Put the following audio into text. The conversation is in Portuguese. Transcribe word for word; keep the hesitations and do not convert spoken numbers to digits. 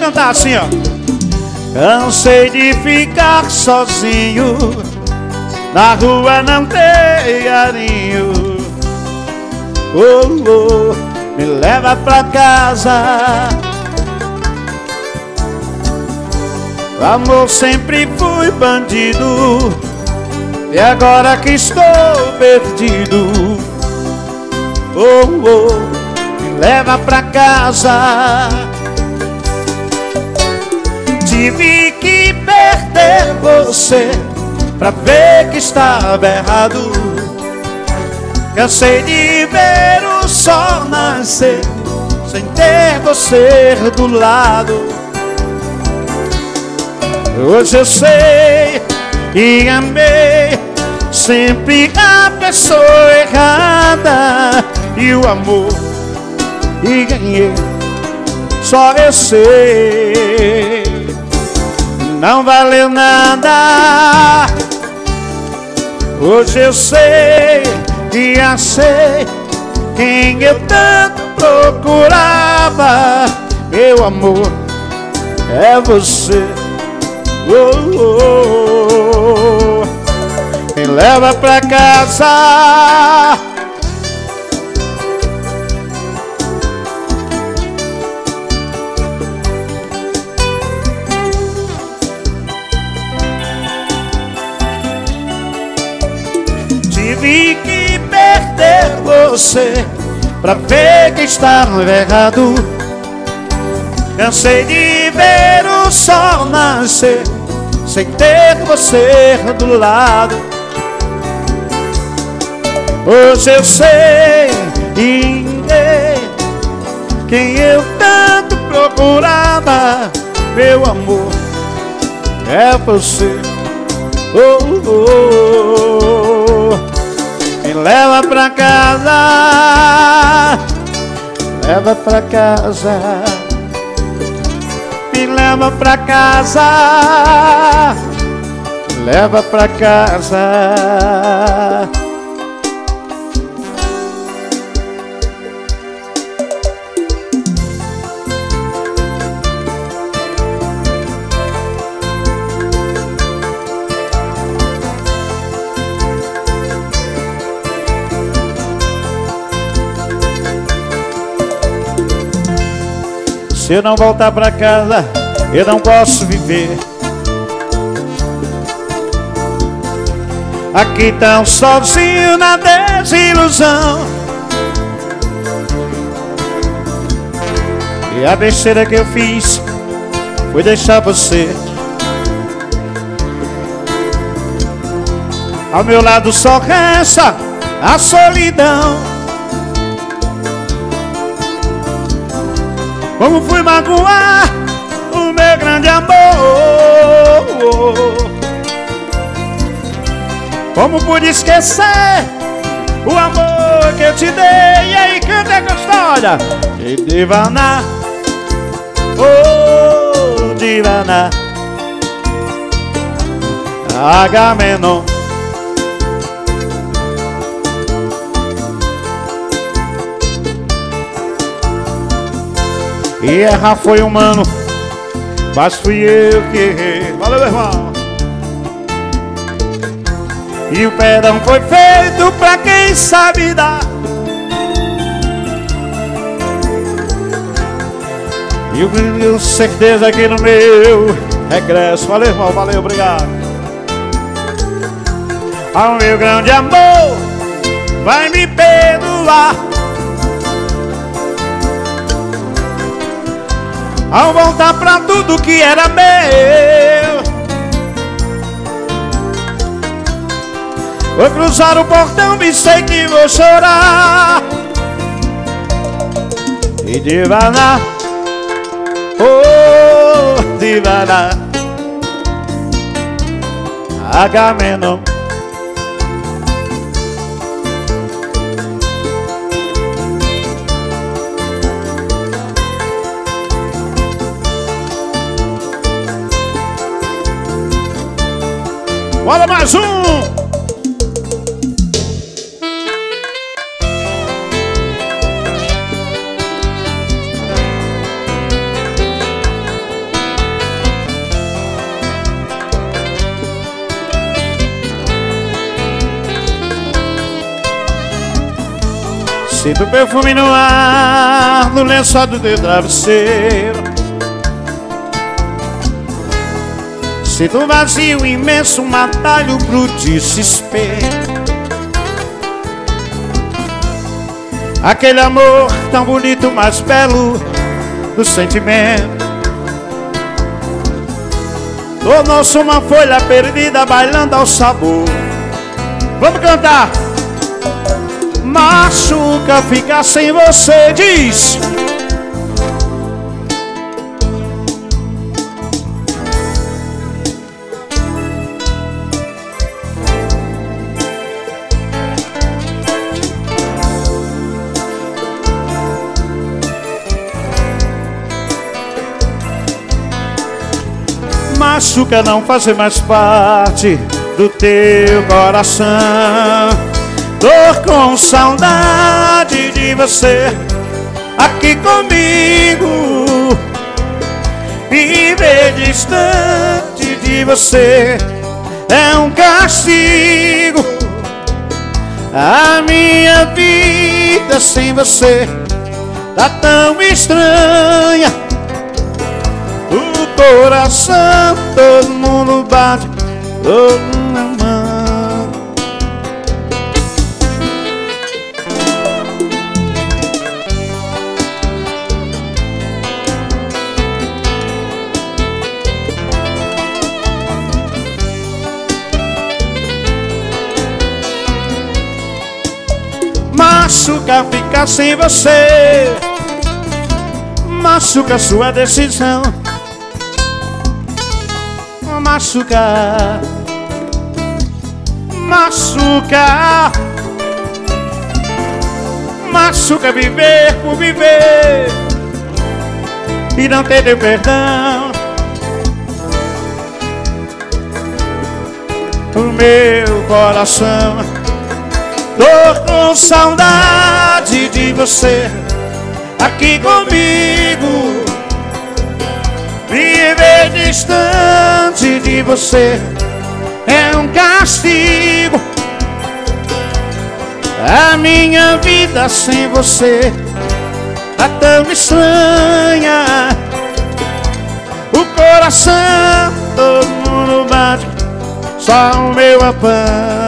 cantar assim, ó. Cansei de ficar sozinho, na rua não tem carinho. Oh, oh, me leva pra casa. Amor, sempre fui bandido, e agora que estou perdido. Oh, oh, me leva pra casa. Tive que perder você pra ver que estava errado. Cansei de ver o sol nascer sem ter você do lado. Hoje eu sei que amei sempre a pessoa errada, e o amor que ganhei só eu sei. Não valeu nada. Hoje eu sei que achei quem eu tanto procurava. Meu amor, é você. Oh, oh, oh. Me leva pra casa. Tive que perder você pra ver que estava errado. Cansei de ver o sol nascer sem ter você do lado. Hoje eu sei quem eu tanto procurava. Meu amor, é você. Oh, oh, oh. Me leva pra casa. Leva pra casa. Me leva pra casa. Leva pra casa. Se eu não voltar pra casa, eu não posso viver. Aqui tão sozinho na desilusão. E a besteira que eu fiz foi deixar você. Ao meu lado só resta a solidão. Como fui magoar o meu grande amor? Como pude esquecer o amor que eu te dei? E aí, canta a história. E Divana, oh Divana, Agamenon. E errar foi humano, mas fui eu que errei. Valeu, meu irmão. E o perdão foi feito pra quem sabe dar. E eu tenho certeza que no meu regresso. Valeu, irmão, valeu, obrigado. Ao meu grande amor vai me perdoar. Ao voltar pra tudo que era meu, vou cruzar o portão e sei que vou chorar. E Divana, oh Divana, Agamenon. Bora mais um! Sinto perfume no ar, no lençol do teu travesseiro. Sinto um vazio imenso, um atalho pro desespero. Aquele amor tão bonito, mais belo do sentimento, tornou-se uma folha perdida, bailando ao sabor. Vamos cantar! Machuca ficar sem você, diz. Machuca não fazer mais parte do teu coração. Dor com saudade de você aqui comigo. Viver distante de você é um castigo. A minha vida sem você tá tão estranha. O coração, todo mundo bate, todo mundo ama. Machuca ficar sem você, machuca sua decisão. Machuca, machuca, machuca viver por viver e não ter teu perdão. O meu coração, dor com saudade de você aqui comigo. Viver distante de você é um castigo. A minha vida sem você tá tão estranha. O coração, todo mundo bate, só o meu apanha.